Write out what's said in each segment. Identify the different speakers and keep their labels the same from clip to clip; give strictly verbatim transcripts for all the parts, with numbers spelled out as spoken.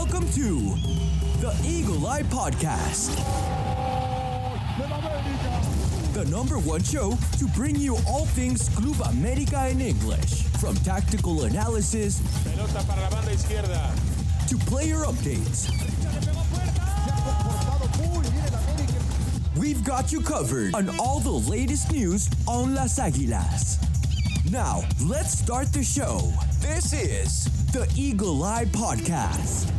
Speaker 1: Welcome to the Eagle Eye Podcast, the number one show to bring you all things Club America in English, from tactical analysis
Speaker 2: Pelota para la banda izquierda.
Speaker 1: to player updates. We've got you covered on all the latest news on Las Águilas. Now, let's start the show. This is the Eagle Eye Podcast.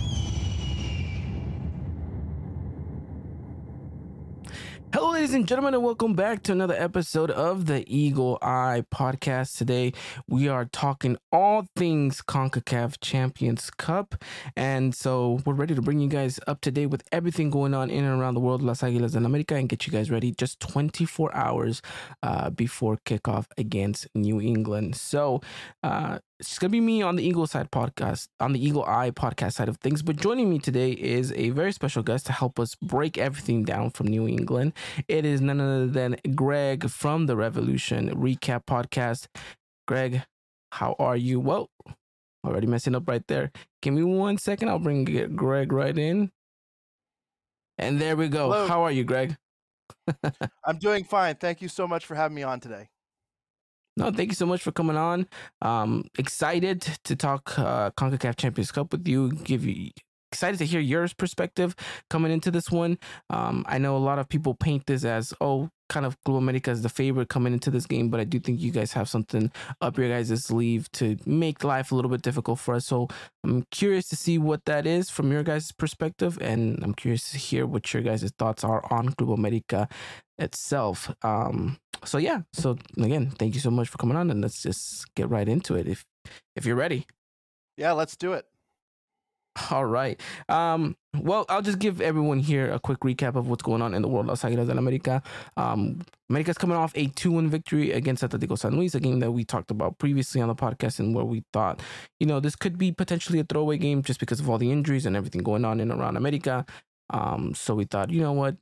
Speaker 3: Hello, ladies and gentlemen, and welcome back to another episode of the Eagle Eye Podcast. Today, we are talking all things CONCACAF Champions Cup, and so we're ready to bring you guys up to date with everything going on in and around the world, Las Águilas en América, and get you guys ready just twenty-four hours uh, before kickoff against New England. So, uh, it's going to be me on the Eagle Side podcast, on the Eagle Eye podcast side of things. But joining me today is a very special guest to help us break everything down from New England. It is none other than Greg from the Revolution Recap Podcast. Greg, how are you? Well, already messing up right there. Give me one second. I'll bring Greg right in. And there we go.
Speaker 4: Hello.
Speaker 3: How are you, Greg?
Speaker 4: I'm doing fine. Thank you so much for having me on today.
Speaker 3: No, thank you so much for coming on. Um, excited to talk uh, CONCACAF Champions Cup with you. Give you excited to hear your perspective coming into this one. Um, I know a lot of people paint this as, oh, kind of Club America as the favorite coming into this game, but I do think you guys have something up your guys' sleeve to make life a little bit difficult for us. So I'm curious to see what that is from your guys' perspective, and I'm curious to hear what your guys' thoughts are on Club America itself. Um, so yeah, so again, thank you so much for coming on, and let's just get right into it if if you're ready.
Speaker 4: Yeah, let's do it.
Speaker 3: All right. Um, well, I'll just give everyone here a quick recap of what's going on in the world of Las Águilas en América. Um, America's coming off a two one victory against Atlético San Luis, a game that we talked about previously on the podcast, and where we thought, you know, this could be potentially a throwaway game just because of all the injuries and everything going on in and around America. Um, so we thought, you know what,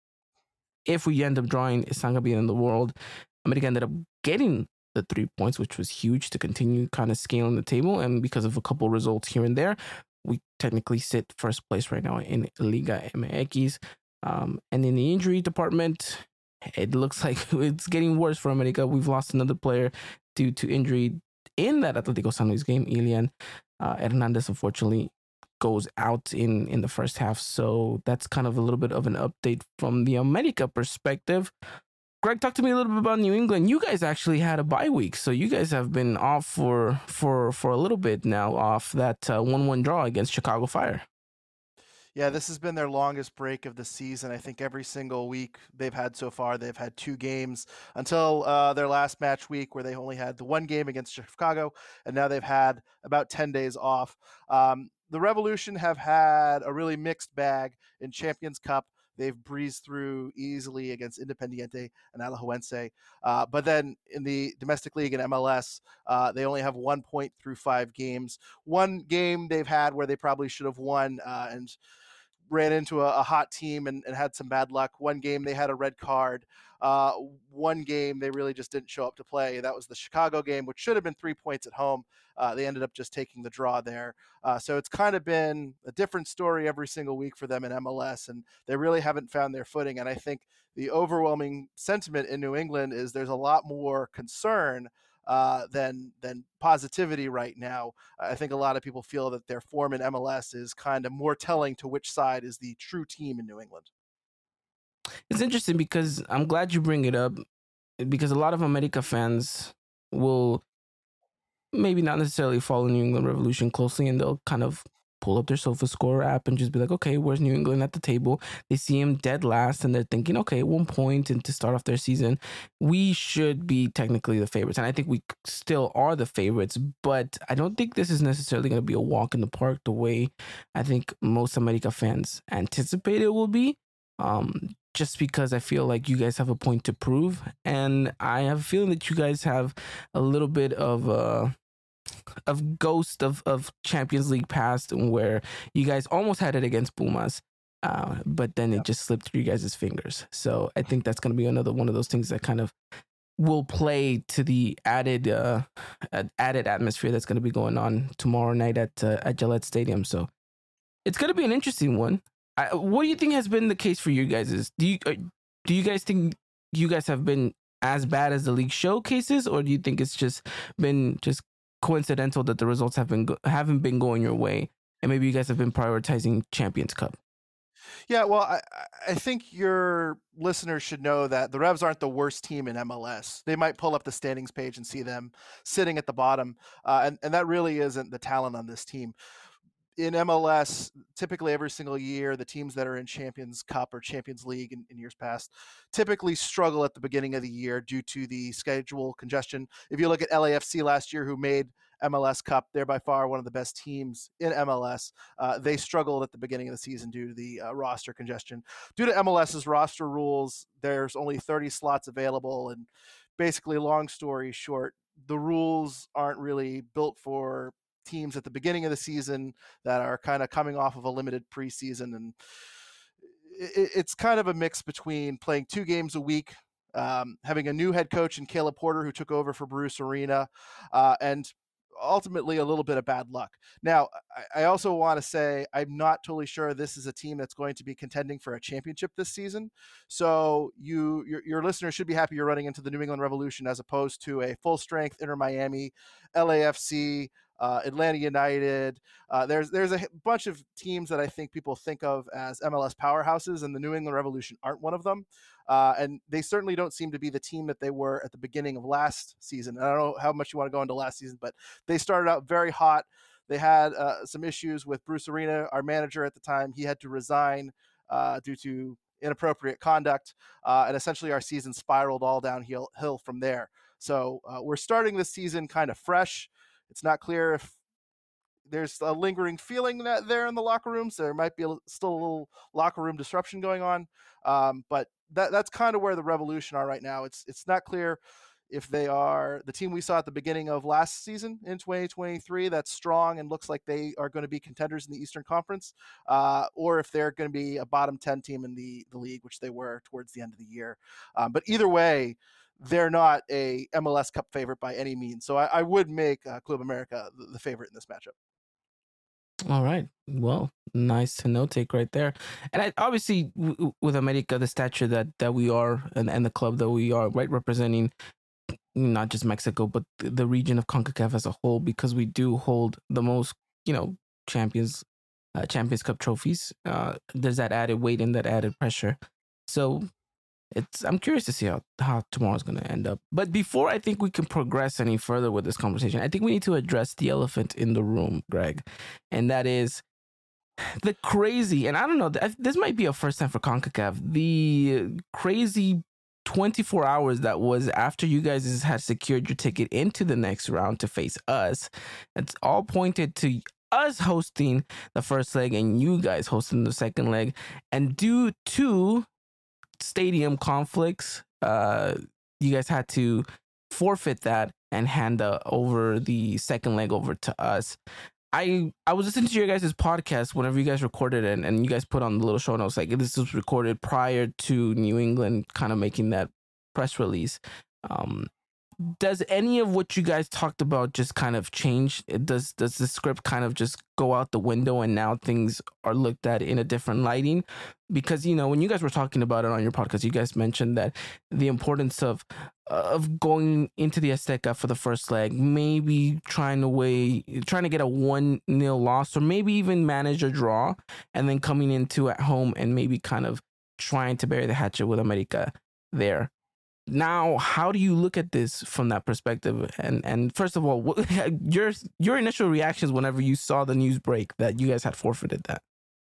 Speaker 3: if we end up drawing, it's not going to be the end of the world. America ended up getting the three points, which was huge to continue kind of scaling the table. And because of a couple results here and there, we technically sit first place right now in Liga M X. Um, and in the injury department, it looks like it's getting worse for America. We've lost another player due to injury in that Atlético San Luis game. Ilian uh, Hernandez, unfortunately, goes out in, in the first half. So that's kind of a little bit of an update from the America perspective. Greg, talk to me a little bit about New England. You guys actually had a bye week, so you guys have been off for for for a little bit now, off that uh, one one draw against Chicago Fire.
Speaker 4: Yeah, this has been their longest break of the season. I think every single week they've had so far, they've had two games until uh, their last match week where they only had the one game against Chicago, and now they've had about ten days off. Um, the Revolution have had a really mixed bag in Champions Cup. They've breezed through easily against Independiente and Alajuelense. Uh, but then in the domestic league in M L S, uh, they only have one point through five games. One game they've had where they probably should have won uh, and ran into a, a hot team and, and had some bad luck. One game they had a red card. Uh, one game they really just didn't show up to play. That was the Chicago game, which should have been three points at home. Uh, they ended up just taking the draw there. Uh, so it's kind of been a different story every single week for them in M L S, and they really haven't found their footing. And I think the overwhelming sentiment in New England is there's a lot more concern uh, than than positivity right now. I think a lot of people feel that their form in M L S is kind of more telling to which side is the true team in New England.
Speaker 3: It's interesting because I'm glad you bring it up, because a lot of America fans will maybe not necessarily follow New England Revolution closely, and they'll kind of pull up their SofaScore app and just be like, okay, where's New England at the table? They see him dead last, and they're thinking, okay, one point, and to start off their season, we should be technically the favorites. And I think we still are the favorites, but I don't think this is necessarily going to be a walk in the park the way I think most America fans anticipate it will be. Um, just because I feel like you guys have a point to prove, and I have a feeling that you guys have a little bit of uh of ghost of, of Champions League past, where you guys almost had it against Pumas, uh, but then it just slipped through you guys' fingers. So I think that's going to be another one of those things that kind of will play to the added uh, added atmosphere that's going to be going on tomorrow night at uh, at Gillette Stadium. So it's going to be an interesting one. I, what do you think has been the case for you guys? Is do you uh, do you guys think you guys have been as bad as the league showcases, or do you think it's just been just coincidental that the results have been go- haven't been going your way, and maybe you guys have been prioritizing Champions Cup?
Speaker 4: Yeah, well, I, I think your listeners should know that the Revs aren't the worst team in M L S. They might pull up the standings page and see them sitting at the bottom, uh, and, and that really isn't the talent on this team. In M L S, typically every single year, the teams that are in Champions Cup or Champions League in, in years past typically struggle at the beginning of the year due to the schedule congestion. If you look at L A F C last year, who made M L S Cup, they're by far one of the best teams in M L S. Uh, they struggled at the beginning of the season due to the uh, roster congestion. Due to MLS's roster rules, there's only thirty slots available, and basically, long story short, the rules aren't really built for teams at the beginning of the season that are kind of coming off of a limited preseason, and it, it's kind of a mix between playing two games a week, um, having a new head coach in Caleb Porter who took over for Bruce Arena, uh, and ultimately a little bit of bad luck. Now, I, I also want to say I'm not totally sure this is a team that's going to be contending for a championship this season. So you, your, your listeners should be happy you're running into the New England Revolution as opposed to a full strength Inter Miami, L A F C, uh, Atlanta United. Uh, there's there's a bunch of teams that I think people think of as M L S powerhouses, and the New England Revolution aren't one of them. Uh, and they certainly don't seem to be the team that they were at the beginning of last season. And I don't know how much you want to go into last season, but they started out very hot. They had uh, some issues with Bruce Arena, our manager at the time. He had to resign uh, due to inappropriate conduct. Uh, and essentially our season spiraled all downhill hill from there. So uh, we're starting this season kind of fresh. It's not clear if there's a lingering feeling that there in the locker room, so there might be a, still a little locker room disruption going on. Um, but that that's kind of where the Revolution are right now. It's it's not clear if they are the team we saw at the beginning of last season in twenty twenty-three that's strong and looks like they are going to be contenders in the Eastern Conference, uh, or if they're going to be a bottom ten team in the, the league, which they were towards the end of the year. Um, but either way, they're not a M L S Cup favorite by any means. So I, I would make uh, Club America the, the favorite in this matchup.
Speaker 3: All right. Well, nice to know take right there. And I, obviously w- with America, the stature that, that we are and, and the club that we are, right, representing not just Mexico, but the region of CONCACAF as a whole, because we do hold the most, you know, champions, uh, Champions Cup trophies. Uh, there's that added weight and that added pressure. So it's I'm curious to see how, how tomorrow's going to end up. But before I think we can progress any further with this conversation, I think we need to address the elephant in the room, Greg. And that is the crazy, and I don't know, this might be a first time for CONCACAF, the crazy twenty-four hours that was after you guys had secured your ticket into the next round to face us. It's all pointed to us hosting the first leg and you guys hosting the second leg. And due to stadium conflicts, uh, you guys had to forfeit that and hand uh, over the second leg over to us. I I was listening to your guys' podcast whenever you guys recorded it, and you guys put on the little show notes like this was recorded prior to New England kind of making that press release. Um, does any of what you guys talked about just kind of change? Does does the script kind of just go out the window and now things are looked at in a different lighting? Because, you know, when you guys were talking about it on your podcast, you guys mentioned that the importance of of going into the Azteca for the first leg, maybe trying to weigh, trying to get a one nil loss, or maybe even manage a draw, and then coming into at home and maybe kind of trying to bury the hatchet with America there. Now, how do you look at this from that perspective? And and first of all, what, your your initial reactions whenever you saw the news break that you guys had forfeited that?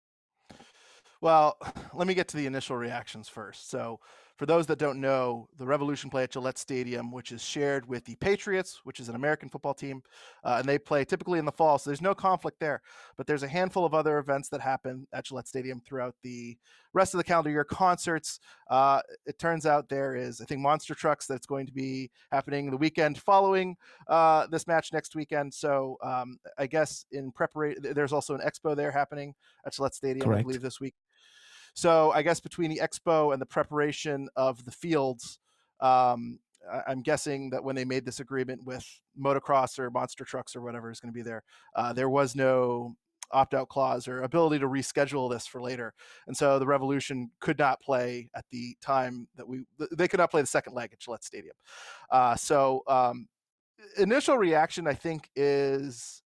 Speaker 4: Well, let me get to the initial reactions first. So for those that don't know, the Revolution play at Gillette Stadium, which is shared with the Patriots, which is an American football team, uh, and they play typically in the fall, so there's no conflict there. But there's a handful of other events that happen at Gillette Stadium throughout the rest of the calendar year. Concerts, uh, it turns out there is, I think, Monster Trucks that's going to be happening the weekend following uh, this match next weekend. So um, I guess in preparation, there's also an expo there happening at Gillette Stadium,
Speaker 3: Correct.
Speaker 4: I believe, this week. So I guess between the expo and the preparation of the fields, um, I'm guessing that when they made this agreement with Motocross or Monster Trucks or whatever is going to be there, uh, there was no opt-out clause or ability to reschedule this for later. And so the Revolution could not play at the time that we, they could not play the second leg at Gillette Stadium. Uh, so um, initial reaction, I think, is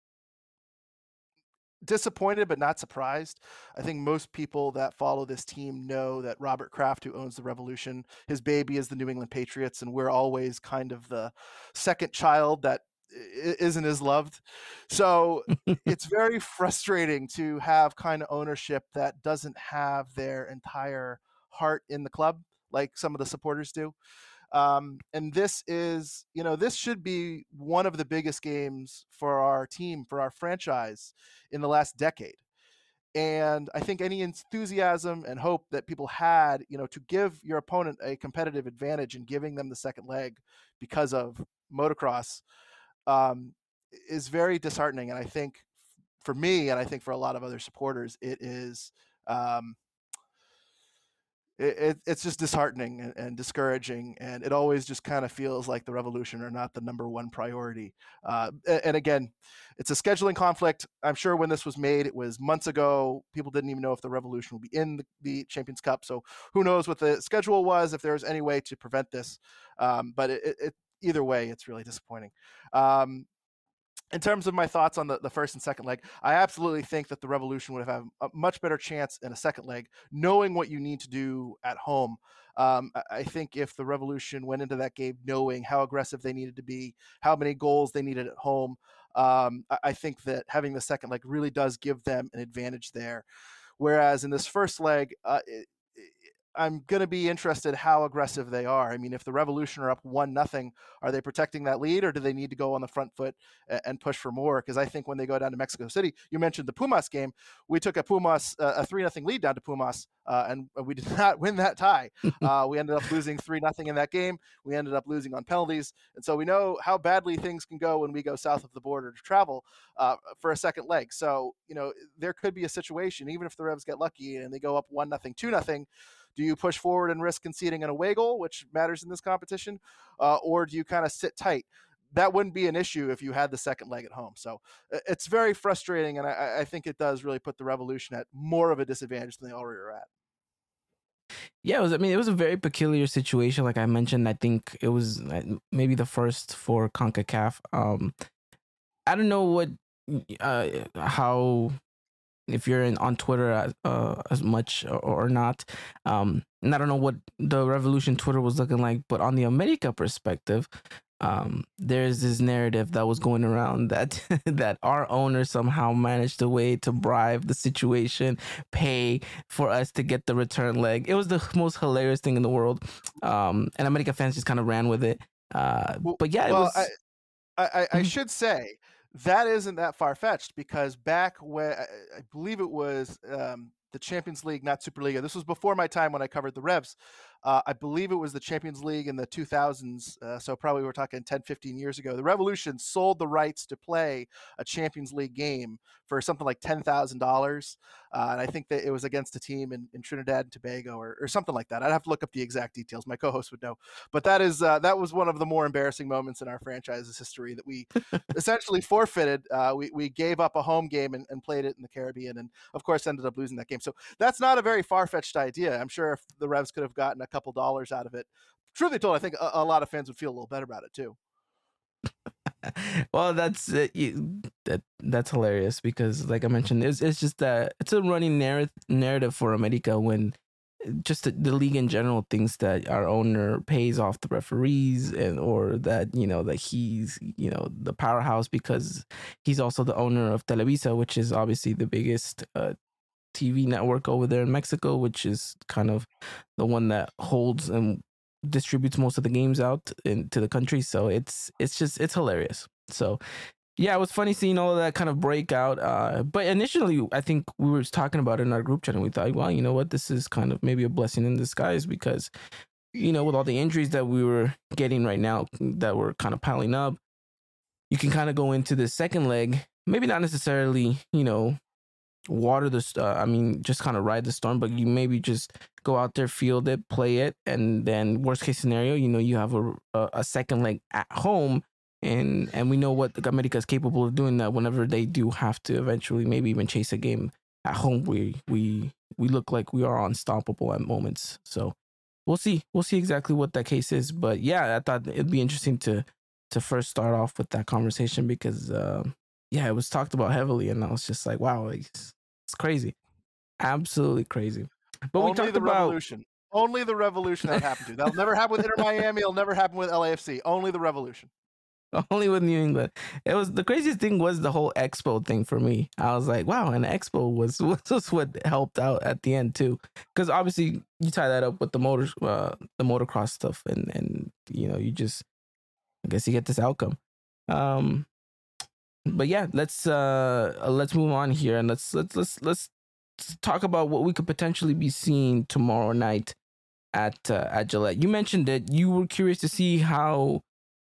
Speaker 4: disappointed but not surprised. I think most people that follow this team know that Robert Kraft, who owns the Revolution, his baby is the New England Patriots, and we're always kind of the second child that isn't as loved. So it's very frustrating to have kind of ownership that doesn't have their entire heart in the club like some of the supporters do. Um, and this is, you know, this should be one of the biggest games for our team, for our franchise in the last decade. And I think any enthusiasm and hope that people had, you know, to give your opponent a competitive advantage in giving them the second leg because of motocross um, is very disheartening. And I think for me, and I think for a lot of other supporters, it is, um, It, it, it's just disheartening and, and discouraging, and it always just kind of feels like the Revolution are not the number one priority. Uh, and, and again, it's a scheduling conflict. I'm sure when this was made, it was months ago. People didn't even know if the Revolution would be in the, the Champions Cup. So who knows what the schedule was, if there was any way to prevent this. Um, but it, it, either way, it's really disappointing. Um, In terms of my thoughts on the, the first and second leg, I absolutely think that the Revolution would have a much better chance in a second leg, knowing what you need to do at home. Um, I think if the Revolution went into that game knowing how aggressive they needed to be, how many goals they needed at home, um, I think that having the second leg really does give them an advantage there. Whereas in this first leg, uh, it, I'm going to be interested how aggressive they are. I mean, if the Revolution are up one nothing, are they protecting that lead, or do they need to go on the front foot and push for more? Because I think when they go down to Mexico City, you mentioned the Pumas game. We took a Pumas uh, a three nothing lead down to Pumas, uh, and we did not win that tie. Uh, we ended up losing three nothing in that game. We ended up losing on penalties, and so we know how badly things can go when we go south of the border to travel uh, for a second leg. So you know there could be a situation, even if the Revs get lucky and they go up one nothing, two nothing. Do you push forward and risk conceding an away goal, which matters in this competition, uh, or do you kind of sit tight? That wouldn't be an issue if you had the second leg at home. So it's very frustrating, and I, I think it does really put the Revolution at more of a disadvantage than they already are at.
Speaker 3: Yeah, it was, I mean, it was a very peculiar situation. Like I mentioned, I think it was maybe the first for CONCACAF. Um, I don't know what, uh, how, if you're in on Twitter as, uh, as much or, or not. Um, and I don't know what the Revolution Twitter was looking like, but on the America perspective, um, there's this narrative that was going around that that our owner somehow managed a way to bribe the situation, pay for us to get the return leg. It was the most hilarious thing in the world. Um, and America fans just kind of ran with it. Uh, but yeah, it
Speaker 4: well,
Speaker 3: was.
Speaker 4: I, I, I should say, that isn't that far-fetched, because back when I believe it was um, the Champions League, not Superliga. This was before my time when I covered the Revs. Uh, I believe it was the Champions League in the two thousands. Uh, so probably we're talking ten, fifteen years ago. The Revolution sold the rights to play a Champions League game for something like ten thousand dollars. Uh, and I think that it was against a team in, in Trinidad and Tobago or, or something like that. I'd have to look up the exact details. My co-host would know. But that is uh, that was one of the more embarrassing moments in our franchise's history, that we essentially forfeited. Uh, we, we gave up a home game and, and played it in the Caribbean, and of course ended up losing that game. So that's not a very far-fetched idea. I'm sure if the Revs could have gotten a couple dollars out of it, truly told, I think a, a lot of fans would feel a little better about it too.
Speaker 3: Well, that's uh, you, that that's hilarious, because like I mentioned, it's it's just that it's a running narrative narrative for America, when just the, the league in general thinks that our owner pays off the referees, and or that you know that he's you know the powerhouse because he's also the owner of Televisa, which is obviously the biggest uh, T V network over there in Mexico, which is kind of the one that holds and distributes most of the games out into the country. So it's it's just it's hilarious. So yeah, it was funny seeing all of that kind of breakout. Uh, but initially, I think we were talking about it in our group chat, and we thought, well, you know what, this is kind of maybe a blessing in disguise, because you know with all the injuries that we were getting right now that were kind of piling up, you can kind of go into the second leg, maybe not necessarily, you know, water the uh, I mean just kind of ride the storm, but you maybe just go out there, field it, play it, and then worst case scenario, you know, you have a a, a second leg at home and and we know what America is capable of doing. That whenever they do have to eventually maybe even chase a game at home, we we we look like we are unstoppable at moments. So we'll see. We'll see exactly what that case is. But yeah, I thought it'd be interesting to to first start off with that conversation because uh, yeah, it was talked about heavily, and I was just like, wow, it's, it's crazy, absolutely crazy. But
Speaker 4: Only
Speaker 3: we talked
Speaker 4: the
Speaker 3: about
Speaker 4: revolution. Only the revolution that happened to. That'll never happen with Inter Miami. It'll never happen with L A F C. Only the revolution.
Speaker 3: only with New England. It was the craziest thing was the whole Expo thing for me. I was like, wow, and Expo was was what helped out at the end too, because obviously you tie that up with the motor, uh, the motocross stuff, and and you know you just, I guess you get this outcome. Um, but yeah, let's uh let's move on here and let's let's let's let's talk about what we could potentially be seeing tomorrow night at uh, at Gillette. You mentioned that you were curious to see how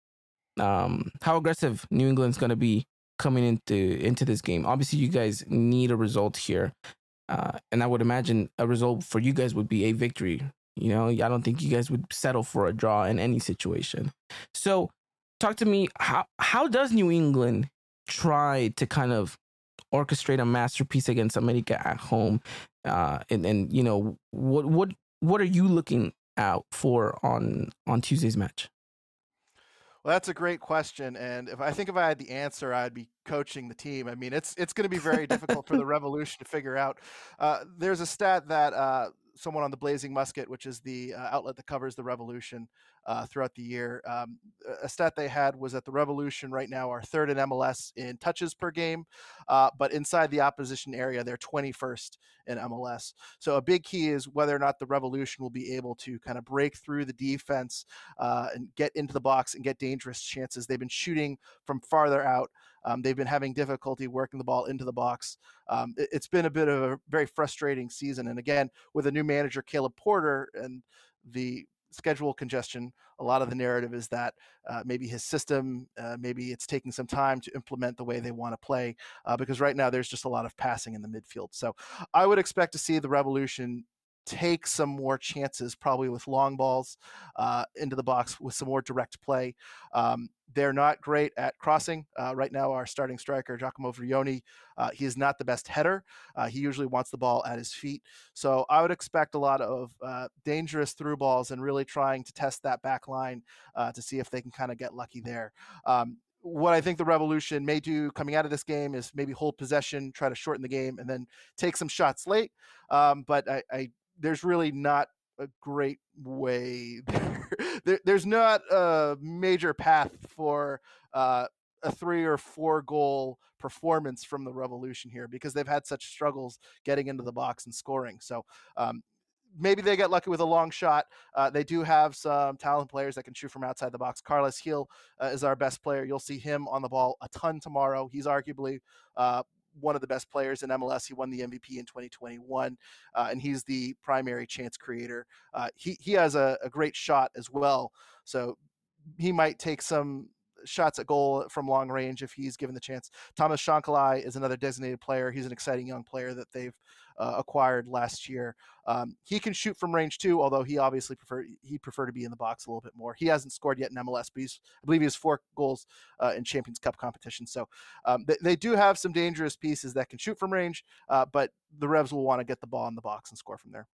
Speaker 3: um how aggressive New England's going to be coming into into this game. Obviously you guys need a result here, uh and I would imagine a result for you guys would be a victory. You know, I don't think you guys would settle for a draw in any situation. So talk to me, how how does New England try to kind of orchestrate a masterpiece against America at home, uh and and you know, what what what are you looking out for on on Tuesday's match?
Speaker 4: Well, that's a great question, and if I think if I had the answer, I'd be coaching the team. I mean, it's it's going to be very difficult for the Revolution to figure out. Uh, there's a stat that uh, someone on the Blazing Musket, which is the uh, outlet that covers the Revolution uh, throughout the year, um, a stat they had was that the Revolution right now are third in M L S in touches per game, uh, but inside the opposition area, they're twenty-first in M L S. So a big key is whether or not the Revolution will be able to kind of break through the defense uh, and get into the box and get dangerous chances. They've been shooting from farther out. Um, they've been having difficulty working the ball into the box. Um, it, it's been a bit of a very frustrating season. And again, with a new manager, Caleb Porter, and the schedule congestion, a lot of the narrative is that uh, maybe his system, uh, maybe it's taking some time to implement the way they want to play, uh, because right now there's just a lot of passing in the midfield. So I would expect to see the Revolution take some more chances, probably with long balls uh, into the box with some more direct play. Um, they're not great at crossing. Uh, right now, our starting striker, Giacomo Vrioni, uh, he is not the best header. Uh, he usually wants the ball at his feet. So I would expect a lot of uh, dangerous through balls and really trying to test that back line uh, to see if they can kind of get lucky there. Um, what I think the Revolution may do coming out of this game is maybe hold possession, try to shorten the game, and then take some shots late. Um, but I, I there's really not a great way there. there there's not a major path for uh, a three or four goal performance from the Revolution here because they've had such struggles getting into the box and scoring. So um, maybe they get lucky with a long shot. Uh, they do have some talented players that can shoot from outside the box. Carlos Gil uh, is our best player. You'll see him on the ball a ton tomorrow. He's arguably uh, one of the best players in M L S. He won the M V P in twenty twenty-one, uh, and he's the primary chance creator. Uh, he he has a, a great shot as well, so he might take some shots at goal from long range if he's given the chance. Thomas Shankalai is another designated player. He's an exciting young player that they've uh, acquired last year. Um, he can shoot from range too, although he obviously prefer he prefer to be in the box a little bit more. He hasn't scored yet in M L S, but he's, I believe he has four goals uh, in Champions Cup competition. So um, they, they do have some dangerous pieces that can shoot from range, uh, but the Revs will want to get the ball in the box and score from there.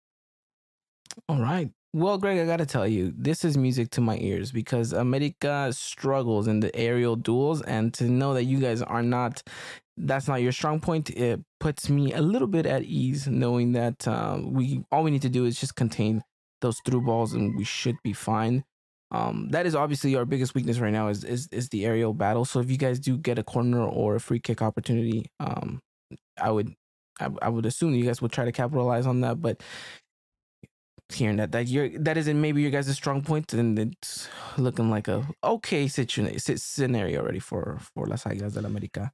Speaker 3: All right. Well, Greg, I got to tell you, this is music to my ears because America struggles in the aerial duels. And to know that you guys are not, that's not your strong point, it puts me a little bit at ease knowing that uh, we all we need to do is just contain those through balls and we should be fine. Um, that is obviously our biggest weakness right now is, is, is the aerial battle. So if you guys do get a corner or a free kick opportunity, um, I would I, I would assume you guys would try to capitalize on that. But hearing that that you're that isn't maybe your guys' strong point, and it's looking like a okay situation scenario already for for Las Águilas del América.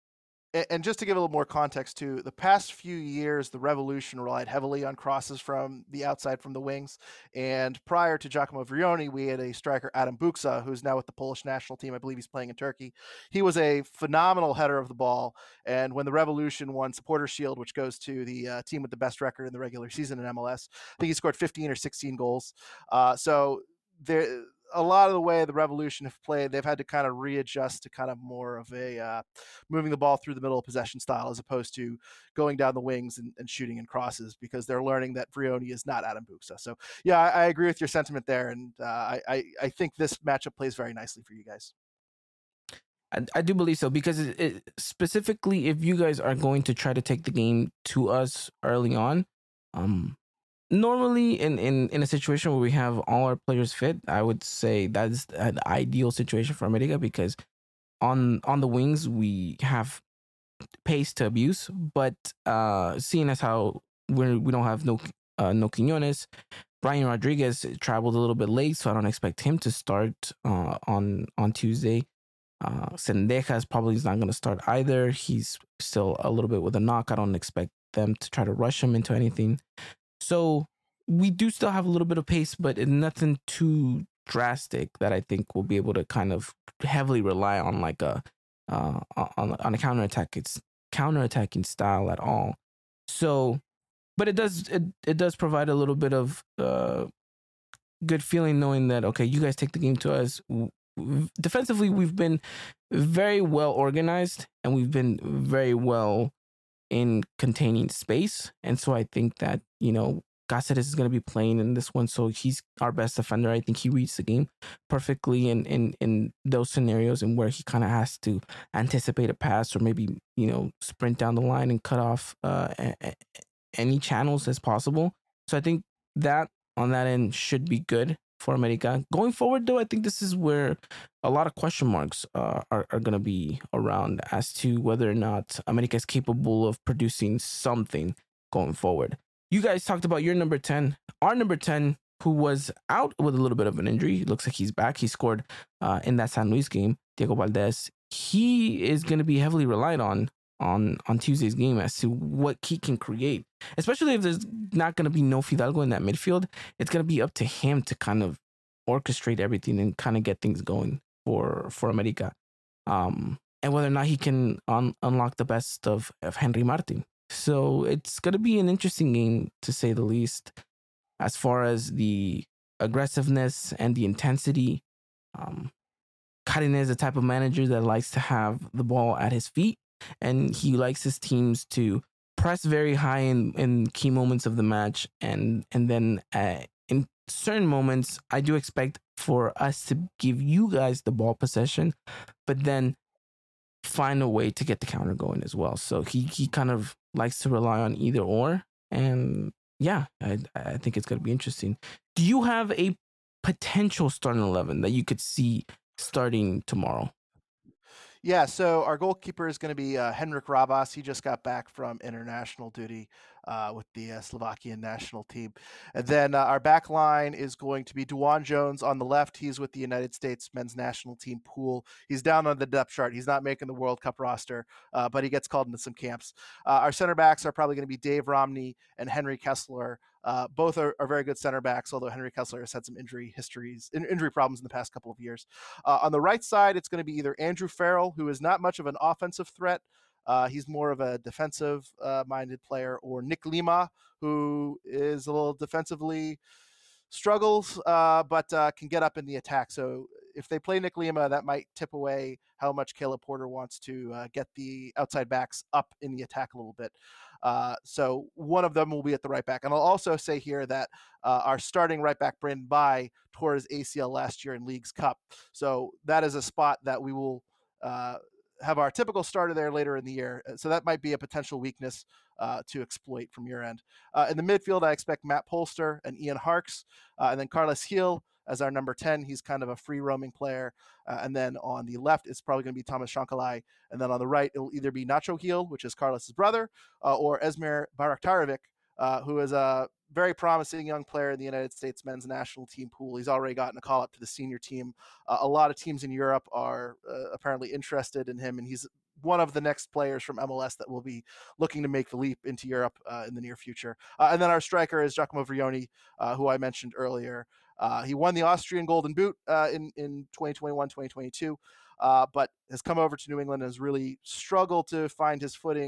Speaker 4: And just to give a little more context too, the past few years, the Revolution relied heavily on crosses from the outside, from the wings. And prior to Giacomo Vrioni, we had a striker, Adam Buksa, who's now with the Polish national team. I believe he's playing in Turkey. He was a phenomenal header of the ball. And when the Revolution won Supporter Shield, which goes to the uh, team with the best record in the regular season in M L S, I think he scored fifteen or sixteen goals. Uh, so there, a lot of the way the Revolution have played, they've had to kind of readjust to kind of more of a uh, moving the ball through the middle of possession style as opposed to going down the wings and, and shooting in crosses, because they're learning that Vrioni is not Adam Buksa. So yeah, I, I agree with your sentiment there, and uh, I, I I think this matchup plays very nicely for you guys.
Speaker 3: I, I do believe so, because it, it, specifically if you guys are going to try to take the game to us early on, um, normally in, in, in a situation where we have all our players fit, I would say that's an ideal situation for America, because on on the wings we have pace to abuse, but uh, seeing as how we're, we don't have no uh, no Quinones, Brian Rodriguez traveled a little bit late, so I don't expect him to start uh, on on Tuesday. Uh, Sendejas probably is not going to start either. He's still a little bit with a knock. I don't expect them to try to rush him into anything. So we do still have a little bit of pace, but nothing too drastic that I think we'll be able to kind of heavily rely on like a uh, on on a counterattack. It's counterattacking style at all. So, but it does it it does provide a little bit of uh, good feeling knowing that, okay, you guys take the game to us. Defensively, we've been very well organized and we've been very well in containing space. And so I think that, you know, Cáceres is going to be playing in this one. So he's our best defender. I think he reads the game perfectly in, in, in those scenarios, and where he kind of has to anticipate a pass or maybe, you know, sprint down the line and cut off uh, a, a, any channels as possible. So I think that on that end should be good for America. Going forward, though, I think this is where a lot of question marks uh, are, are going to be around as to whether or not America is capable of producing something going forward. You guys talked about your number ten. Our number ten, who was out with a little bit of an injury, looks like he's back. He scored uh, in that San Luis game, Diego Valdez. He is going to be heavily relied on on on Tuesday's game as to what he can create, especially if there's not going to be no Fidalgo in that midfield. It's going to be up to him to kind of orchestrate everything and kind of get things going for for America, um, and whether or not he can un- unlock the best of, of Henry Martin. So it's going to be an interesting game, to say the least, as far as the aggressiveness and the intensity. Um, Karen is the type of manager that likes to have the ball at his feet, and he likes his teams to press very high in, in key moments of the match. And, and then uh, in certain moments, I do expect for us to give you guys the ball possession, but then find a way to get the counter going as well. So he, he kind of likes to rely on either or. And yeah, I, I think it's going to be interesting. Do you have a potential starting eleven that you could see starting tomorrow?
Speaker 4: Yeah, so our goalkeeper is going to be uh, Henrik Rabas. He just got back from international duty uh, with the uh, Slovakian national team. And then uh, our back line is going to be Duan Jones on the left. He's with the United States men's national team pool. He's down on the depth chart. He's not making the World Cup roster, uh, but he gets called into some camps. Uh, our center backs are probably going to be Dave Romney and Henry Kessler. Uh, both are, are very good center backs, although Henry Kessler has had some injury histories, in, injury problems in the past couple of years. Uh, on the right side, it's going to be either Andrew Farrell, who is not much of an offensive threat. Uh, he's more of a defensive-minded uh, player, or Nick Lima, who is a little defensively struggles, uh, but uh, can get up in the attack. So if they play Nick Lima, that might tip away how much Caleb Porter wants to uh, get the outside backs up in the attack a little bit. Uh, so one of them will be at the right back. And I'll also say here that uh, our starting right back, Brandon Bai, tore his A C L last year in Leagues Cup. So that is a spot that we will uh, have our typical starter there later in the year. So that might be a potential weakness uh, to exploit from your end. Uh, in the midfield, I expect Matt Polster and Ian Harks, uh, and then Carlos Gil as our number ten. He's kind of a free roaming player. Uh, and then on the left, it's probably going to be Thomas Shankalai. And then on the right, it'll either be Nacho Gil, which is Carlos's brother, uh, or Esmir Baraktarevic, uh, who is a very promising young player in the United States men's national team pool. He's already gotten a call up to the senior team. Uh, a lot of teams in Europe are uh, apparently interested in him, and he's one of the next players from M L S that will be looking to make the leap into Europe uh, in the near future. Uh, and then our striker is Giacomo Vrioni, uh, who I mentioned earlier. Uh, he won the Austrian Golden Boot uh, in, in twenty twenty-one, twenty twenty-two, uh, but has come over to New England and has really struggled to find his footing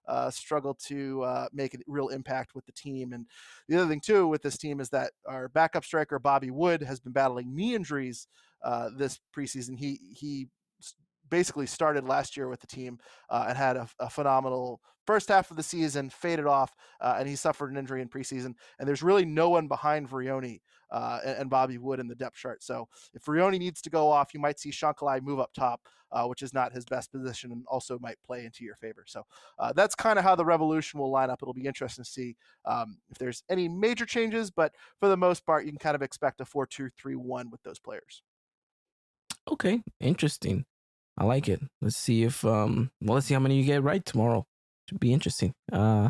Speaker 4: uh, struggle to uh, make a real impact with the team. And the other thing too with this team is that our backup striker Bobby Wood has been battling knee injuries uh, this preseason. He he basically started last year with the team uh, and had a, a phenomenal first half of the season, faded off, uh, and he suffered an injury in preseason. And there's really no one behind Vrioni uh, and, and Bobby Wood in the depth chart. So if Vrioni needs to go off, you might see Shankly move up top, uh, which is not his best position and also might play into your favor. So uh, that's kind of how the Revolution will line up. It'll be interesting to see um, if there's any major changes, but for the most part, you can kind of expect a four two three one with those players.
Speaker 3: Okay, interesting. I like it. Let's see if um well let's see how many you get right tomorrow. Should be interesting. Uh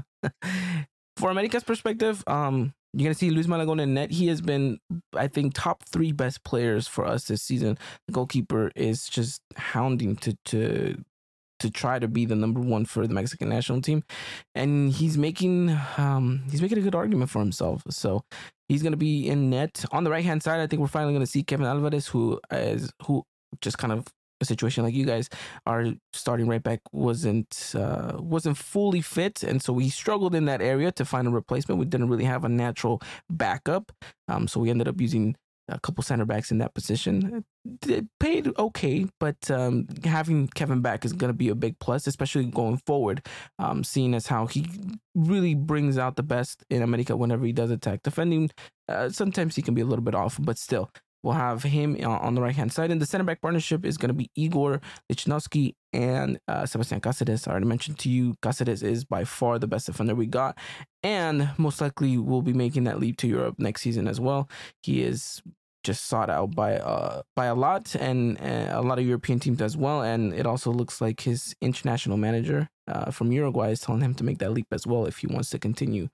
Speaker 3: for America's perspective, um you're gonna see Luis Malagón in net. He has been, I think, top three best players for us this season. The goalkeeper is just hounding to to to try to be the number one for the Mexican national team, and he's making um he's making a good argument for himself. So he's gonna be in net. On the right hand side, I think we're finally gonna see Kevin Alvarez, who is who just kind of a situation like you guys. Our starting right back wasn't uh, wasn't fully fit, and so we struggled in that area to find a replacement. We didn't really have a natural backup, um, so we ended up using a couple center backs in that position. It paid okay, but um, having Kevin back is going to be a big plus, especially going forward, um, seeing as how he really brings out the best in America whenever he does attack. Defending, uh, sometimes he can be a little bit off, but still, we'll have him on the right-hand side. And the center back partnership is going to be Igor Lichnowsky and uh, Sebastian Cáceres. I already mentioned to you, Cáceres is by far the best defender we got, and most likely will be making that leap to Europe next season as well. He is just sought out by uh by a lot and, and a lot of European teams as well. And it also looks like his international manager uh, from Uruguay is telling him to make that leap as well if he wants to continue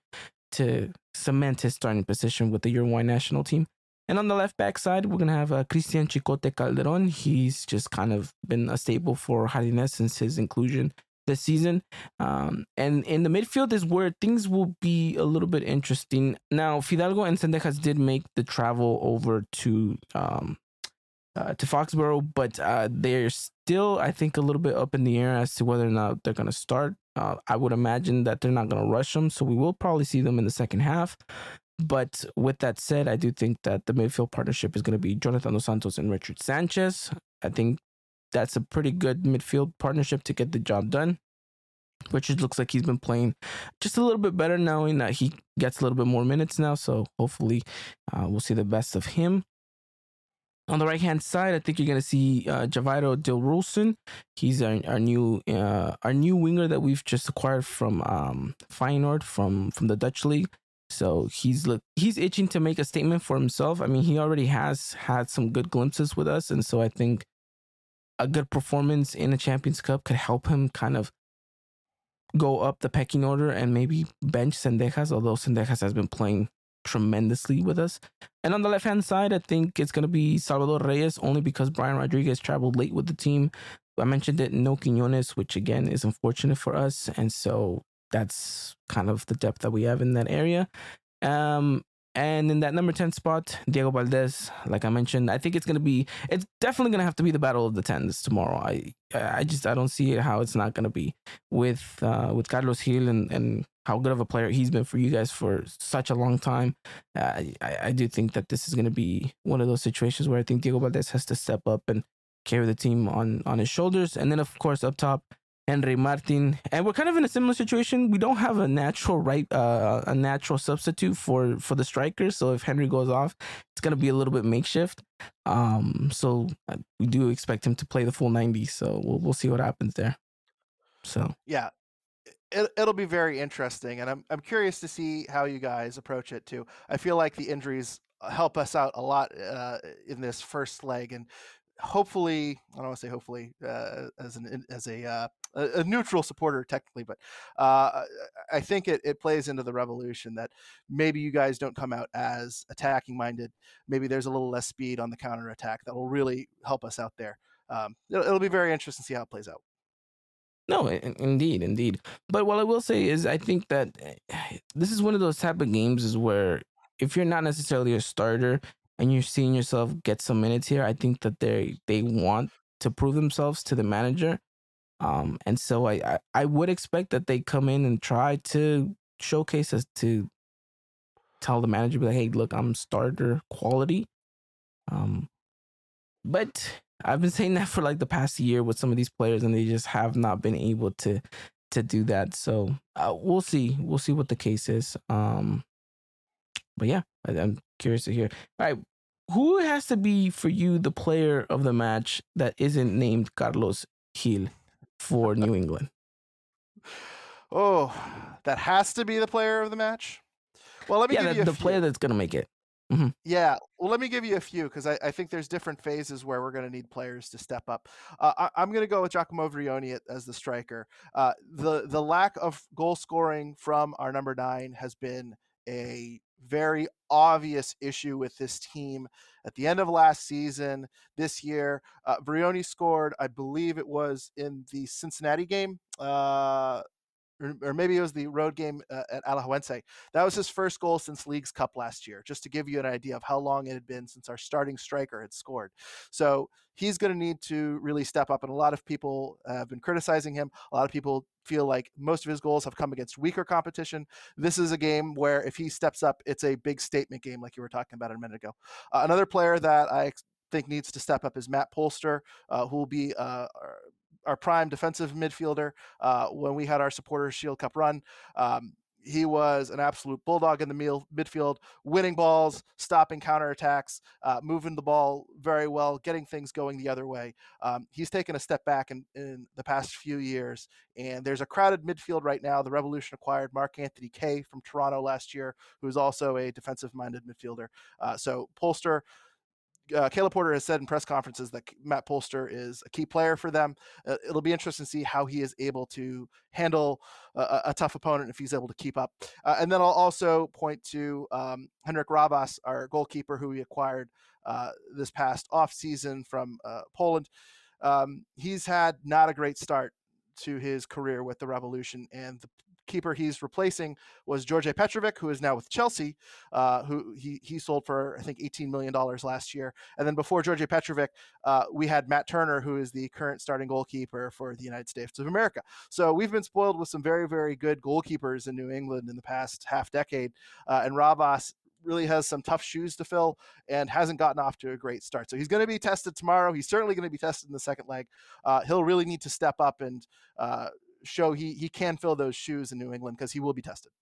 Speaker 3: to cement his starting position with the Uruguay national team. And on the left back side, we're going to have uh, Cristian Chicote Calderon. He's just kind of been a staple for Jardines since his inclusion this season. Um, and in the midfield is where things will be a little bit interesting. Now, Fidalgo and Zendejas did make the travel over to um, uh, to Foxborough, but uh, they're still, I think, a little bit up in the air as to whether or not they're going to start. Uh, I would imagine that they're not going to rush them, so we will probably see them in the second half. But with that said, I do think that the midfield partnership is going to be Jonathan Dos Santos and Richard Sanchez. I think that's a pretty good midfield partnership to get the job done. Richard looks like he's been playing just a little bit better, knowing that he gets a little bit more minutes now. So hopefully uh, we'll see the best of him. On the right-hand side, I think you're going to see uh, Javairo Dilrosun. He's our, our new uh, our new winger that we've just acquired from um, Feyenoord from, from the Dutch league. So he's look he's itching to make a statement for himself. I mean, he already has had some good glimpses with us, and so I think a good performance in a Champions Cup could help him kind of go up the pecking order and maybe bench Zendejas, although Zendejas has been playing tremendously with us. And on the left-hand side, I think it's going to be Salvador Reyes, only because Brian Rodriguez traveled late with the team. I mentioned it, no Quiñones, which again is unfortunate for us, and so that's kind of the depth that we have in that area. Um, and in that number ten spot, Diego Valdez, like I mentioned, I think it's going to be, it's definitely going to have to be the battle of the tens tomorrow. I I just, I don't see how it's not going to be with uh, with Carlos Gil and, and how good of a player he's been for you guys for such a long time. Uh, I, I do think that this is going to be one of those situations where I think Diego Valdez has to step up and carry the team on, on his shoulders. And then, of course, up top, Henry Martin, and we're kind of in a similar situation. We don't have a natural right, uh, a natural substitute for for the strikers. So if Henry goes off, it's gonna be a little bit makeshift. Um, so we do expect him to play the full ninety. So we'll we'll see what happens there. So
Speaker 4: yeah, it it'll be very interesting, and I'm I'm curious to see how you guys approach it too. I feel like the injuries help us out a lot uh, in this first leg, and hopefully, I don't want to say hopefully uh, as an as a uh, a neutral supporter technically, but uh, I think it, it plays into the Revolution that maybe you guys don't come out as attacking minded. Maybe there's a little less speed on the counter attack that will really help us out there. Um, it'll, it'll be very interesting to see how it plays out.
Speaker 3: No, indeed, indeed. But what I will say is I think that this is one of those type of games is where if you're not necessarily a starter and you're seeing yourself get some minutes here, I think that they they want to prove themselves to the manager. Um, and so I, I I would expect that they come in and try to showcase us to tell the manager, be like, hey, look, I'm starter quality. Um, but I've been saying that for like the past year with some of these players, and they just have not been able to to do that. So uh, we'll see. We'll see what the case is. Um, but yeah, I, I'm curious to hear. All right, who has to be for you the player of the match that isn't named Carlos Gil for New England?
Speaker 4: Oh, that has to be the player of the match. Well, let me
Speaker 3: Yeah,
Speaker 4: give
Speaker 3: the,
Speaker 4: you a
Speaker 3: the
Speaker 4: few.
Speaker 3: player that's gonna make it.
Speaker 4: Mm-hmm. Yeah, well, let me give you a few because I, I think there's different phases where we're going to need players to step up. Uh, I, I'm going to go with Giacomo Vrioni as the striker. Uh, the the lack of goal scoring from our number nine has been a very obvious issue with this team. At the end of last season, this year, uh, Vrioni scored, I believe it was in the Cincinnati game. Uh, or maybe it was the road game uh, at Alajuelense. That was his first goal since Leagues Cup last year, just to give you an idea of how long it had been since our starting striker had scored. So he's going to need to really step up. And a lot of people have been criticizing him. A lot of people feel like most of his goals have come against weaker competition. This is a game where if he steps up, it's a big statement game like you were talking about a minute ago. Uh, another player that I think needs to step up is Matt Polster, uh, who will be uh, our prime defensive midfielder uh, when we had our Supporters Shield Cup run. Um, he was an absolute bulldog in the meal, midfield, winning balls, stopping counterattacks, uh, moving the ball very well, getting things going the other way. Um, he's taken a step back in, in the past few years, and there's a crowded midfield right now. The Revolution acquired Mark-Anthony Kaye from Toronto last year, who's also a defensive-minded midfielder. Uh, so Polster, Uh, Caleb Porter has said in press conferences that Matt Polster is a key player for them. Uh, it'll be interesting to see how he is able to handle a, a tough opponent if he's able to keep up. Uh, and then I'll also point to um, Henrik Rabas, our goalkeeper, who we acquired uh, this past offseason from uh, Poland. Um, he's had not a great start to his career with the Revolution, and the keeper he's replacing was George Petrovic, who is now with Chelsea, uh, who he he sold for, I think, eighteen million dollars last year. And then before George Petrovic, uh, we had Matt Turner, who is the current starting goalkeeper for the United States of America. So we've been spoiled with some very, very good goalkeepers in New England in the past half decade. Uh, and Rabas really has some tough shoes to fill and hasn't gotten off to a great start. So he's going to be tested tomorrow. He's certainly going to be tested in the second leg. Uh, he'll really need to step up and uh, show he he can fill those shoes in New England because he will be tested.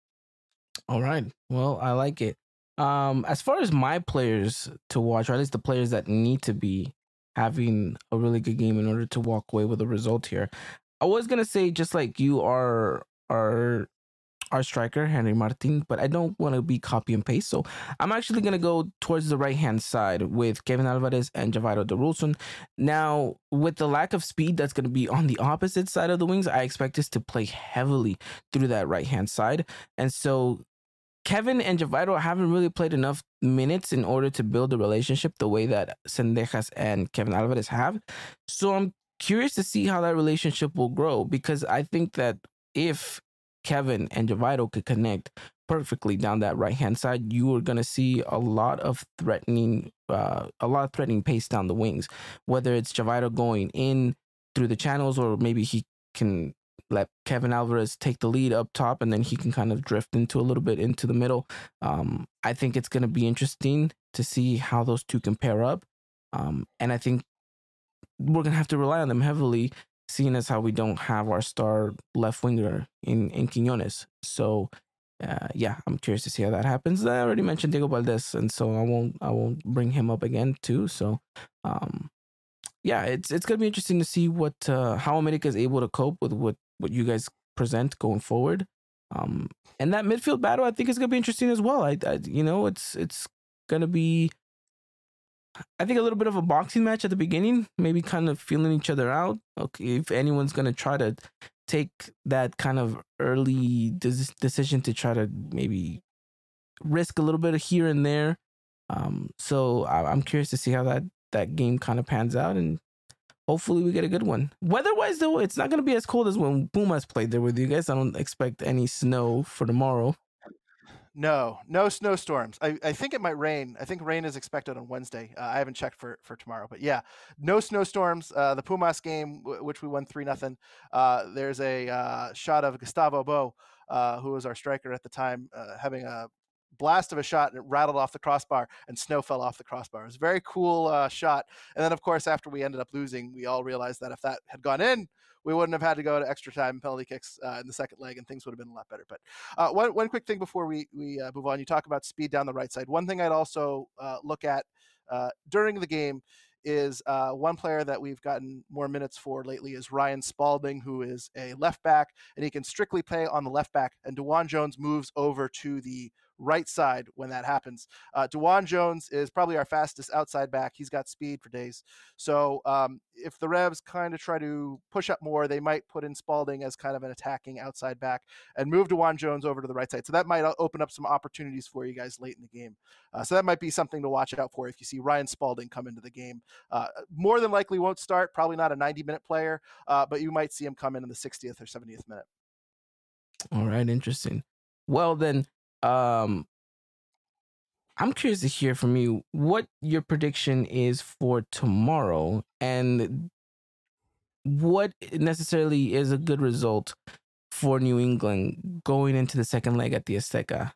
Speaker 3: All right. Well, I like it. Um, as far as my players to watch, or at least the players that need to be having a really good game in order to walk away with a result here, I was gonna say just like you are are our striker, Henry Martin, but I don't want to be copy and paste. So I'm actually going to go towards the right-hand side with Kevin Alvarez and Javairo DeRolson. Now, with the lack of speed that's going to be on the opposite side of the wings, I expect us to play heavily through that right-hand side. And so Kevin and Javairo haven't really played enough minutes in order to build a relationship the way that Sendejas and Kevin Alvarez have. So I'm curious to see how that relationship will grow, because I think that if Kevin and Javairo could connect perfectly down that right hand side, you are going to see a lot of threatening, uh, a lot of threatening pace down the wings. Whether it's Javairo going in through the channels, or maybe he can let Kevin Alvarez take the lead up top, and then he can kind of drift into a little bit into the middle. Um, I think it's going to be interesting to see how those two can pair up, um, and I think we're going to have to rely on them heavily, seeing as how we don't have our star left winger in, in Quiñones. So, uh, yeah, I'm curious to see how that happens. I already mentioned Diego Valdez, and so I won't I won't bring him up again too. So, um, yeah, it's it's gonna be interesting to see what uh, how America is able to cope with what, what you guys present going forward. Um, and that midfield battle, I think, is gonna be interesting as well. I, I you know, it's it's gonna be, I think, a little bit of a boxing match at the beginning, maybe kind of feeling each other out. Okay, if anyone's going to try to take that kind of early des- decision to try to maybe risk a little bit of here and there. Um, so I- I'm curious to see how that, that game kind of pans out, and hopefully we get a good one. Weather-wise, though, it's not going to be as cold as when Pumas played there with you guys. I don't expect any snow for tomorrow.
Speaker 4: No, no snowstorms. I, I think it might rain. I think rain is expected on Wednesday. Uh, I haven't checked for, for tomorrow, but yeah, no snowstorms. Uh, the Pumas game, w- which we won three nothing. Uh, there's a uh, shot of Gustavo Bo, uh, who was our striker at the time, uh, having a blast of a shot, and it rattled off the crossbar, and snow fell off the crossbar. It was a very cool uh, shot. And then, of course, after we ended up losing, we all realized that if that had gone in, we wouldn't have had to go to extra time penalty kicks uh, in the second leg, and things would have been a lot better. But uh, one, one quick thing before we, we uh, move on, you talk about speed down the right side. One thing I'd also uh, look at uh, during the game is uh, one player that we've gotten more minutes for lately is Ryan Spalding, who is a left back, and he can strictly play on the left back. And DeJuan Jones moves over to the right side when that happens. Uh, DeJuan Jones is probably our fastest outside back. He's got speed for days. So um, if the Revs kind of try to push up more, they might put in Spalding as kind of an attacking outside back and move DeJuan Jones over to the right side. So that might open up some opportunities for you guys late in the game. Uh, so that might be something to watch out for if you see Ryan Spalding come into the game. Uh, more than likely won't start, probably not a ninety minute player, uh, but you might see him come in in the sixtieth or seventieth minute.
Speaker 3: All right, interesting. Well, then, um, I'm curious to hear from you what your prediction is for tomorrow and what necessarily is a good result for New England going into the second leg at the Azteca.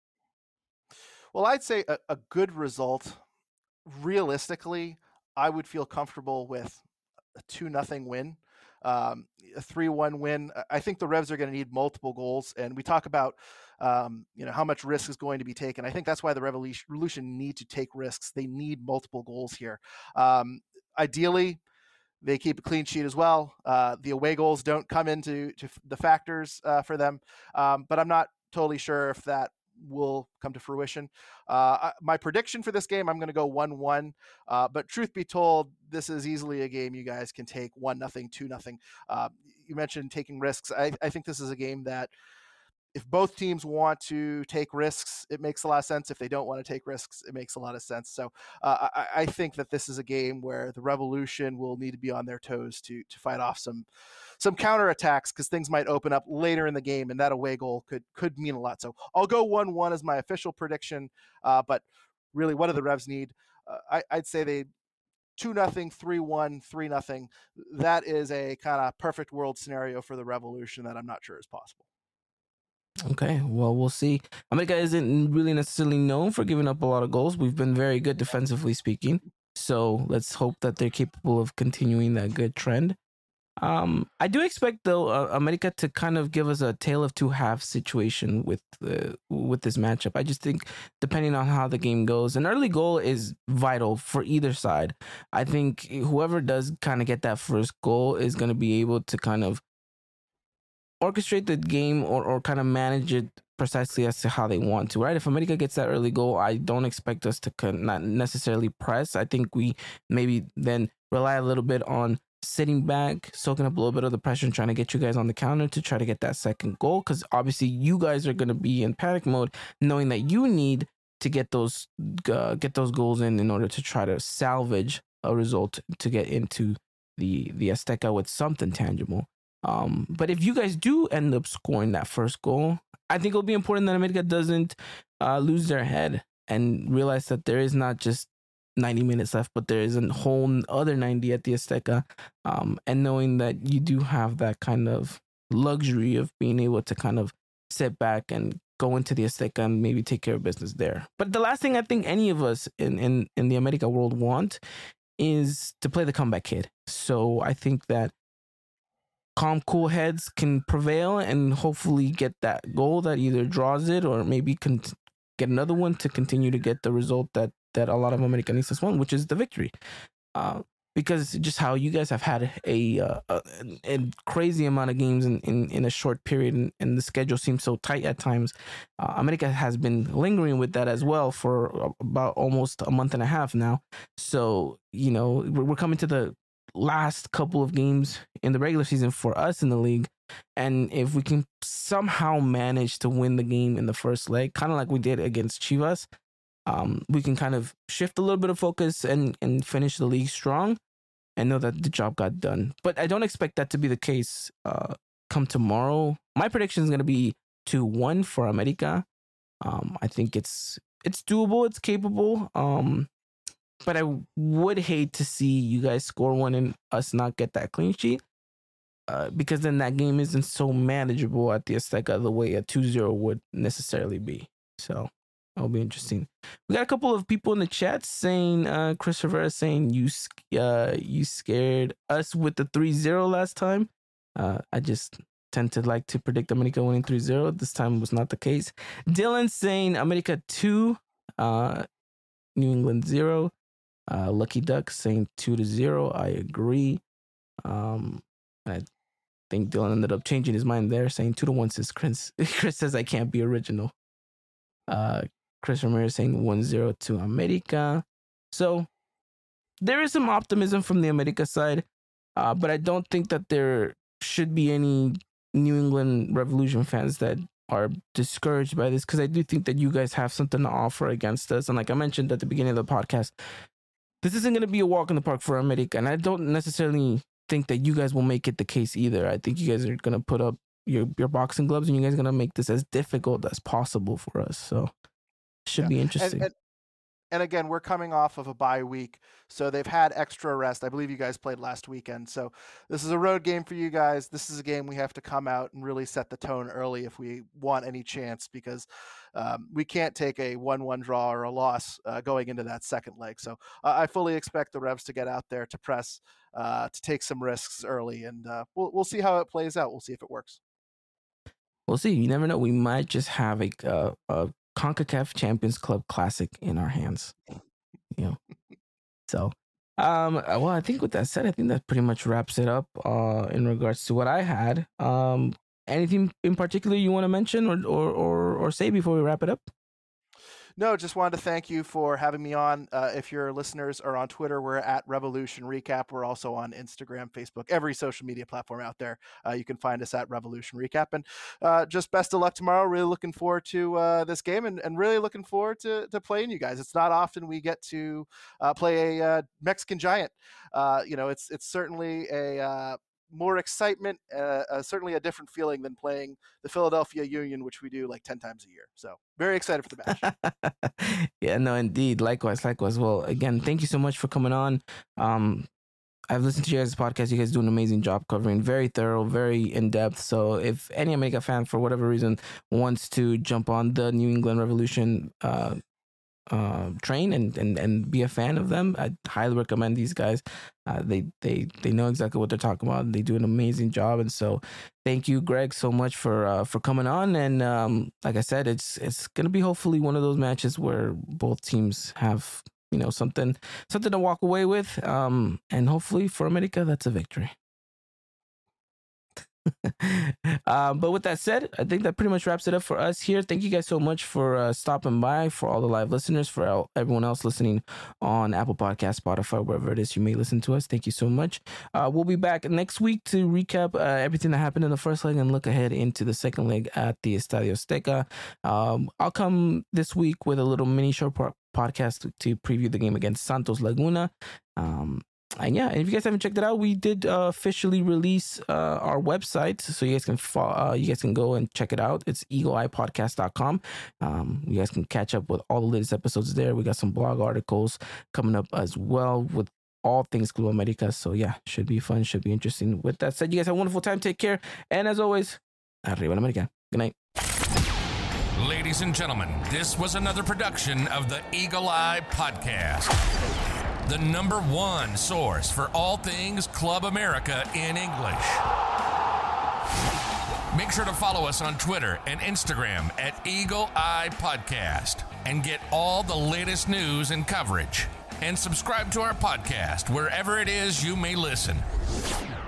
Speaker 4: Well, I'd say a, a good result. Realistically, I would feel comfortable with a two nothing win. Um, a three one win. I think the Revs are going to need multiple goals, and we talk about um, you know how much risk is going to be taken. I think that's why the Revolution need to take risks. They need multiple goals here. Um, ideally, they keep a clean sheet as well. Uh, the away goals don't come into to the factors uh, for them, um, but I'm not totally sure if that will come to fruition. Uh, my prediction for this game, I'm going to go one one. Uh, but truth be told, this is easily a game you guys can take one nothing, two nothing. Uh, you mentioned taking risks. I, I think this is a game that if both teams want to take risks, it makes a lot of sense. If they don't want to take risks, it makes a lot of sense. So uh, I, I think that this is a game where the Revolution will need to be on their toes to to fight off some some counterattacks, because things might open up later in the game, and that away goal could could mean a lot. So I'll go one one as my official prediction. Uh, but really, what do the Revs need? Uh, I, I'd say they two nothing, three one, three nothing. That is a kind of perfect world scenario for the Revolution that I'm not sure is possible.
Speaker 3: Okay, well, we'll see. America isn't really necessarily known for giving up a lot of goals. We've been very good defensively speaking. So let's hope that they're capable of continuing that good trend. Um, I do expect, though, uh, America to kind of give us a tale of two halves situation with uh, with this matchup. I just think, depending on how the game goes, an early goal is vital for either side. I think whoever does kind of get that first goal is going to be able to kind of orchestrate the game or, or kind of manage it precisely as to how they want to, right? If America gets that early goal, I don't expect us to con- not necessarily press. I think we maybe then rely a little bit on sitting back, soaking up a little bit of the pressure and trying to get you guys on the counter to try to get that second goal. Because obviously you guys are going to be in panic mode, knowing that you need to get those uh, get those goals in in order to try to salvage a result to get into the the Azteca with something tangible. Um, but if you guys do end up scoring that first goal, I think it'll be important that America doesn't uh, lose their head and realize that there is not just ninety minutes left, but there is a whole other ninety at the Azteca. Um, and knowing that you do have that kind of luxury of being able to kind of sit back and go into the Azteca and maybe take care of business there. But the last thing I think any of us in, in, in the America world want is to play the comeback kid. So I think that calm, cool heads can prevail and hopefully get that goal that either draws it or maybe can get another one to continue to get the result that, that a lot of Americanistas want, which is the victory. Uh, because just how you guys have had a, uh, a, a crazy amount of games in, in, in a short period, and, and the schedule seems so tight at times. Uh, America has been lingering with that as well for about almost a month and a half now. So, you know, we're coming to the last couple of games in the regular season for us in the league, and if we can somehow manage to win the game in the first leg, kind of like we did against Chivas, um, we can kind of shift a little bit of focus and and finish the league strong and know that the job got done. But I don't expect that to be the case uh, come tomorrow. My prediction is going to be two one for America. Um, I think it's it's doable, it's capable. Um, but I would hate to see you guys score one and us not get that clean sheet. Uh, because then that game isn't so manageable at the Azteca the way a two zero would necessarily be. So that'll be interesting. We got a couple of people in the chat saying, uh, Chris Rivera saying you uh, you scared us with the three zero last time. Uh, I just tend to like to predict America winning three zero. This time was not the case. Dylan saying America two, uh, New England zero. Uh, Lucky Duck saying two to zero. I agree. Um, I think Dylan ended up changing his mind there, saying two to one. Says Chris. Chris says I can't be original. Uh, Chris Ramirez saying one zero to America. So there is some optimism from the America side, uh, but I don't think that there should be any New England Revolution fans that are discouraged by this, because I do think that you guys have something to offer against us. And like I mentioned at the beginning of the podcast, this isn't going to be a walk in the park for America, and I don't necessarily think that you guys will make it the case either. I think you guys are going to put up your your boxing gloves, and you guys are going to make this as difficult as possible for us. So it should yeah. be interesting.
Speaker 4: And, and, and again, we're coming off of a bye week, so they've had extra rest. I believe you guys played last weekend. So this is a road game for you guys. This is a game we have to come out and really set the tone early if we want any chance, because um, we can't take a one one draw or a loss uh, going into that second leg. So uh, I fully expect the Revs to get out there to press, uh, to take some risks early, and uh, we'll we'll see how it plays out. We'll see if it works.
Speaker 3: We'll see. You never know. We might just have a uh, a CONCACAF Champions Club Classic in our hands. You know. So, um, well, I think with that said, I think that pretty much wraps it up uh, in regards to what I had. Um, anything in particular you want to mention or, or, or, or say before we wrap it up?
Speaker 4: No, just wanted to thank you for having me on. Uh, if your listeners are on Twitter, we're at Revolution Recap. We're also on Instagram, Facebook, every social media platform out there. Uh, you can find us at Revolution Recap. And uh, just best of luck tomorrow. Really looking forward to uh, this game, and, and really looking forward to, to playing you guys. It's not often we get to uh, play a uh, Mexican giant. Uh, you know, it's it's certainly a uh, more excitement, uh, uh, certainly a different feeling than playing the Philadelphia Union, which we do like ten times a year. So very excited for the match.
Speaker 3: Yeah, no, indeed. Likewise, likewise. Well, again, thank you so much for coming on. Um, I've listened to you guys' podcast. You guys do an amazing job covering, very thorough, very in-depth. So if any America fan, for whatever reason, wants to jump on the New England Revolution uh, uh, train and, and, and be a fan of them, I highly recommend these guys. Uh, they they they know exactly what they're talking about. They do an amazing job, and so thank you, Greg, so much for uh, for coming on. And um, like I said, it's it's gonna be hopefully one of those matches where both teams have, you know, something something to walk away with, um, and hopefully for America, that's a victory. um, but with that said, I think that pretty much wraps it up for us here. Thank you guys so much for uh, stopping by, for all the live listeners, for all, everyone else listening on Apple Podcasts, Spotify, wherever it is you may listen to us. Thank you so much. Uh, we'll be back next week to recap uh, everything that happened in the first leg and look ahead into the second leg at the Estadio Azteca. Um, I'll come this week with a little mini short po- podcast to, to preview the game against Santos Laguna. Um, And yeah, and if you guys haven't checked it out, we did uh, officially release uh, our website, so you guys can fo- uh, you guys can go and check it out. It's eagle eye podcast dot com. Um, you guys can catch up with all the latest episodes there. We got some blog articles coming up as well with all things Club America. So yeah, should be fun, should be interesting. With that said, you guys have a wonderful time. Take care, and as always, arriba la America. Good night.
Speaker 5: Ladies and gentlemen, this was another production of the Eagle Eye Podcast, the number one source for all things Club America in English. Make sure to follow us on Twitter and Instagram at Eagle Eye Podcast and get all the latest news and coverage. And subscribe to our podcast wherever it is you may listen.